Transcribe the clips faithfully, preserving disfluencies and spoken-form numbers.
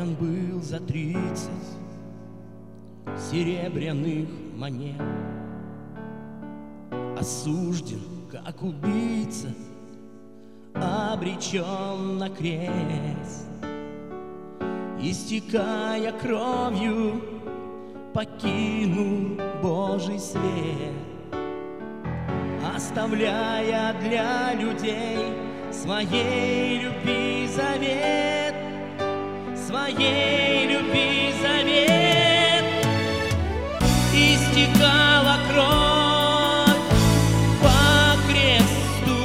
продан был за тридцать серебряных монет, осужден как убийца, обречен на крест, истекая кровью, покинул Божий свет, оставляя для людей своей любви завет, своей любви завет. Истекала кровь по кресту,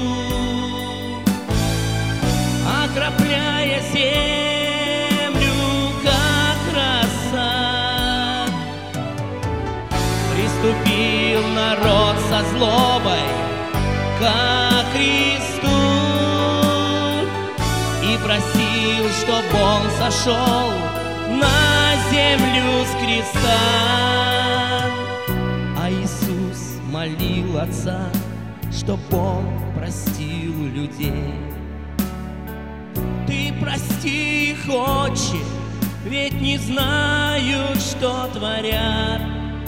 окропляя землю, как роса. Приступил народ со злобой ко Христу и просил, чтоб Он сошел на землю с креста. А Иисус молил Отца, чтоб Он простил людей. Ты прости их, Отче, ведь не знают, что творят.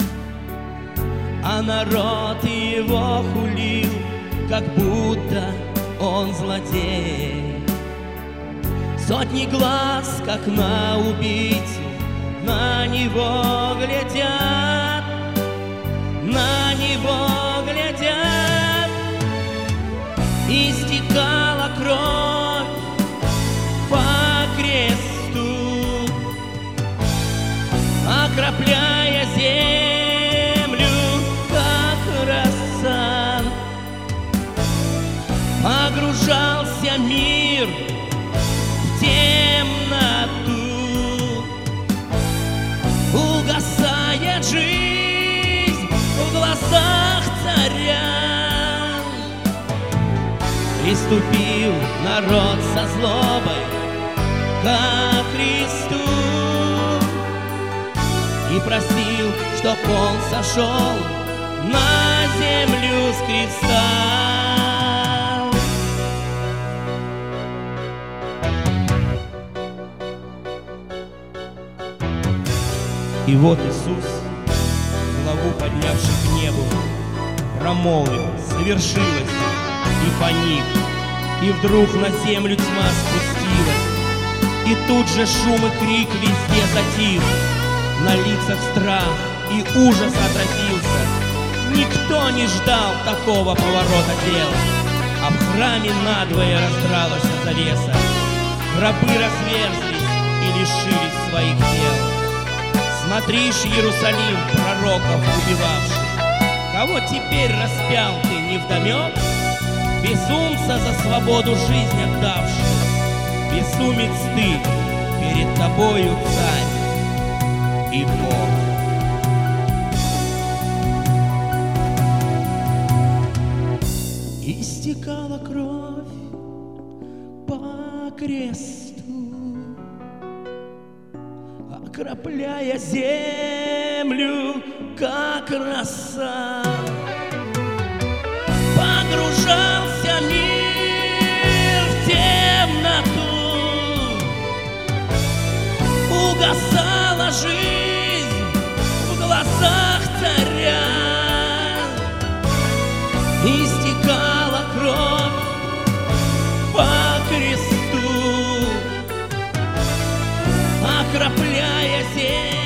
А народ его хулил, как будто он злодей. Сотни глаз, как на убийцу, на него глядят, на него глядят. Истекала кровь по кресту, окропляя землю, как роса. Погружался мир в темноту, угасает жизнь в глазах царя. Приступил народ со злобой ко Христу и просил, чтоб Он сошел на землю с креста. И вот Иисус, главу поднявший к небу, промолвил: совершилось, и паник. И вдруг на землю тьма спустилась, и тут же шум и крик везде затих. На лицах страх и ужас отразился. Никто не ждал такого поворота дел. А в храме надвое раздралась завеса, гробы разверзлись и лишились своих тел. Смотришь, Иерусалим, пророков убивавший, кого теперь распял ты невдомек? Безумца за свободу жизнь отдавший, безумец ты, перед тобою царь и Бог. Истекала кровь по кресту, окропляя землю, как роса. Погружался мир в темноту, угасала жизнь в глазах царя. Истекала кровь по кресту, окропляя землю,